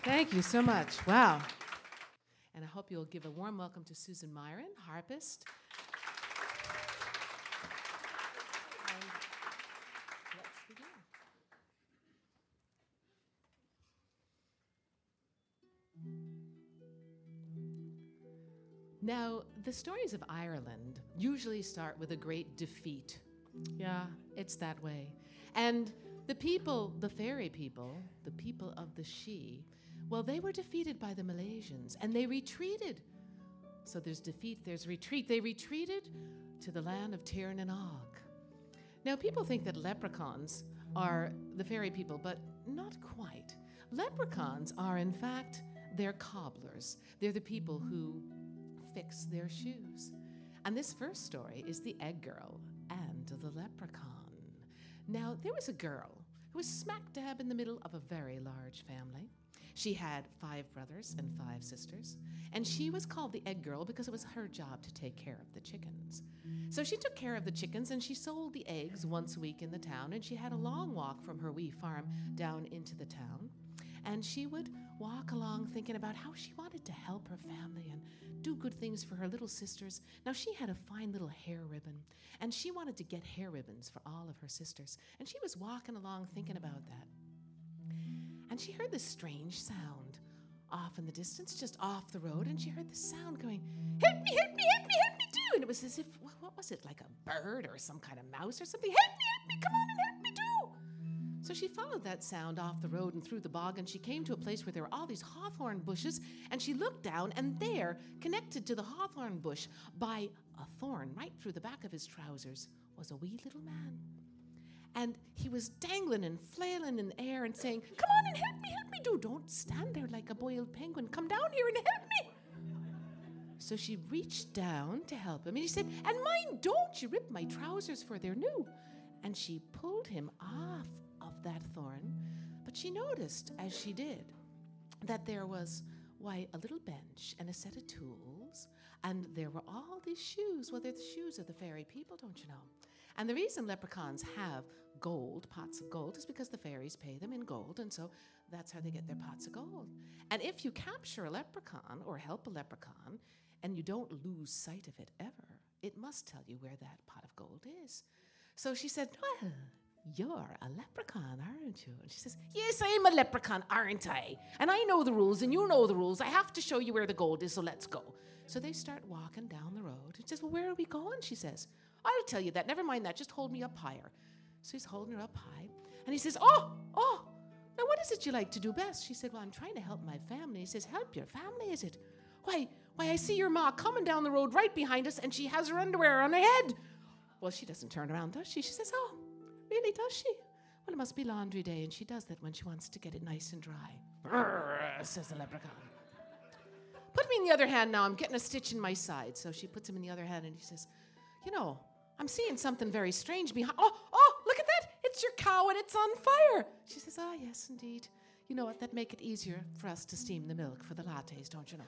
Thank you so much. Wow. And I hope you'll give a warm welcome to Susan Myron, harpist. And let's begin. Now, the stories of Ireland usually start with a great defeat. Yeah, it's that way. And the people, the fairy people, the people of the Sidhe, well, they were defeated by the Malaysians and they retreated. So there's defeat, there's retreat. They retreated to the land of Tir na Og. Now, people think that leprechauns are the fairy people, but not quite. Leprechauns are, in fact, they're cobblers. They're the people who fix their shoes. And this first story is the egg girl and the leprechaun. Now, there was a girl who was smack dab in the middle of a very large family. She had 5 brothers and 5 sisters, and she was called the egg girl because it was her job to take care of the chickens. So she took care of the chickens and she sold the eggs once a week in the town, and she had a long walk from her wee farm down into the town. And she would walk along thinking about how she wanted to help her family and do good things for her little sisters. Now, she had a fine little hair ribbon, and she wanted to get hair ribbons for all of her sisters. And she was walking along thinking about that. And she heard this strange sound off in the distance, just off the road, and she heard the sound going, "Help me, help me, help me, help me do." And it was as if, what was it, like a bird or some kind of mouse or something? Help me, come on and help me do." So she followed that sound off the road and through the bog, and she came to a place where there were all these hawthorn bushes, and she looked down, and there, connected to the hawthorn bush by a thorn right through the back of his trousers, was a wee little man. And he was dangling and flailing in the air and saying, "Come on and help me do. Don't stand there like a boiled penguin. Come down here and help me." So she reached down to help him, and he said, "And mind, don't you rip my trousers, for they're new." And she pulled him off of that thorn, but she noticed as she did that there was, a little bench and a set of tools, and there were all these shoes. Well, they're the shoes of the fairy people, don't you know? And the reason leprechauns have gold, pots of gold, is because the fairies pay them in gold, and so that's how they get their pots of gold. And if you capture a leprechaun or help a leprechaun, and you don't lose sight of it ever, it must tell you where that pot of gold is. So she said, "Well, you're a leprechaun, aren't you?" And she says, "Yes, I'm a leprechaun, aren't I? And I know the rules, and you know the rules. I have to show you where the gold is, so let's go." So they start walking down the road. And she says, "Well, where are we going?" She says, "I'll tell you that. Never mind that. Just hold me up higher." So he's holding her up high. And he says, Oh, now what is it you like to do best?" She said, "Well, I'm trying to help my family." He says, "Help your family, is it? Why, I see your ma coming down the road right behind us, and she has her underwear on her head." Well, she doesn't turn around, does she? She says, "Oh, really, does she? Well, it must be laundry day, and she does that when she wants to get it nice and dry." "Brrr," says the leprechaun. "Put me in the other hand now. I'm getting a stitch in my side." So she puts him in the other hand, and he says, "I'm seeing something very strange behind. Oh, look at that. It's your cow, and it's on fire." She says, "Ah, yes, indeed. You know what? That'd make it easier for us to steam the milk for the lattes, don't you know?"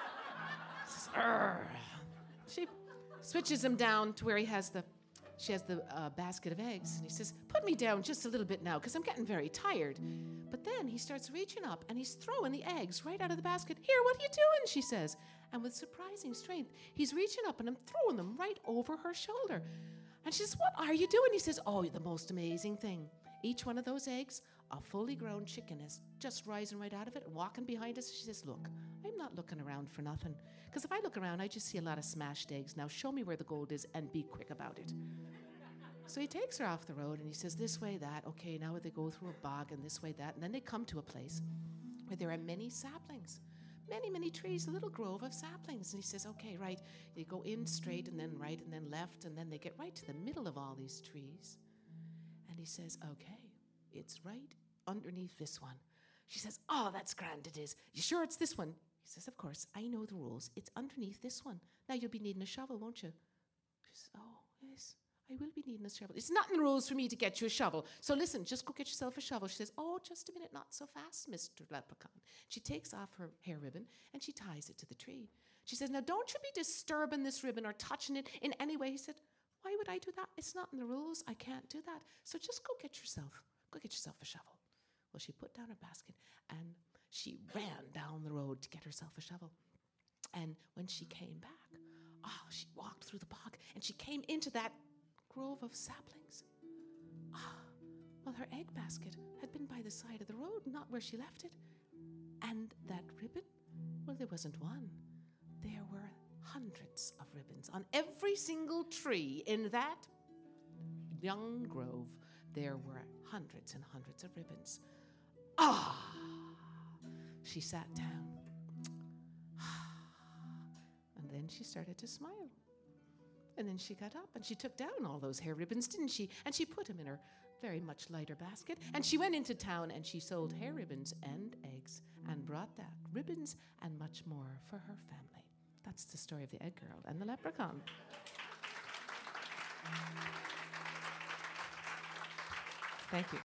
He says, "Arr." She switches him down to where she has the basket of eggs, and he says, "Put me down just a little bit now, because I'm getting very tired." But then he starts reaching up, and he's throwing the eggs right out of the basket. "Here, what are you doing?" she says. And with surprising strength, he's reaching up and I'm throwing them right over her shoulder. And she says, "What are you doing?" He says, "Oh, the most amazing thing. Each one of those eggs, a fully grown chicken is just rising right out of it and walking behind us." She says, "Look, I'm not looking around for nothing. Because if I look around, I just see a lot of smashed eggs. Now show me where the gold is and be quick about it." So he takes her off the road and he says, "This way, that." Okay, now they go through a bog and this way, that. And then they come to a place where there are many saplings. Many, many trees, a little grove of saplings. And he says, "Okay, right." They go in straight and then right and then left. And then they get right to the middle of all these trees. And he says, "Okay, it's right underneath this one." She says, "Oh, that's grand, it is. You sure it's this one?" He says, "Of course, I know the rules. It's underneath this one. Now you'll be needing a shovel, won't you?" She says, "Oh, yes, I will be needing a shovel. It's not in the rules for me to get you a shovel. So listen, just go get yourself a shovel." She says, "Oh, just a minute, not so fast, Mr. Leprechaun." She takes off her hair ribbon and she ties it to the tree. She says, "Now don't you be disturbing this ribbon or touching it in any way." He said, "Why would I do that? It's not in the rules. I can't do that. So just go get yourself a shovel." Well, she put down her basket and she ran down the road to get herself a shovel. And when she came back, she walked through the bog and she came into that grove of saplings. Well, her egg basket had been by the side of the road, not where she left it. And that ribbon, well, there wasn't one. There were hundreds of ribbons on every single tree in that young grove. There were hundreds and hundreds of ribbons. She sat down. And then she started to smile. And then she got up and she took down all those hair ribbons, didn't she? And she put them in her very much lighter basket. And she went into town and she sold hair ribbons and eggs and brought back ribbons and much more for her family. That's the story of the egg girl and the leprechaun. Thank you.